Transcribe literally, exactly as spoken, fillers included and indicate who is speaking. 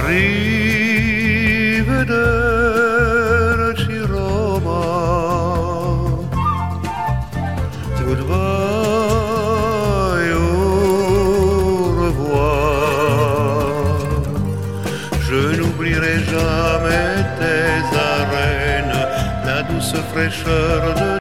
Speaker 1: Arrivederci Roma, goodbye, au revoir. Je n'oublierai jamais tes arènes, la douce fraîcheur de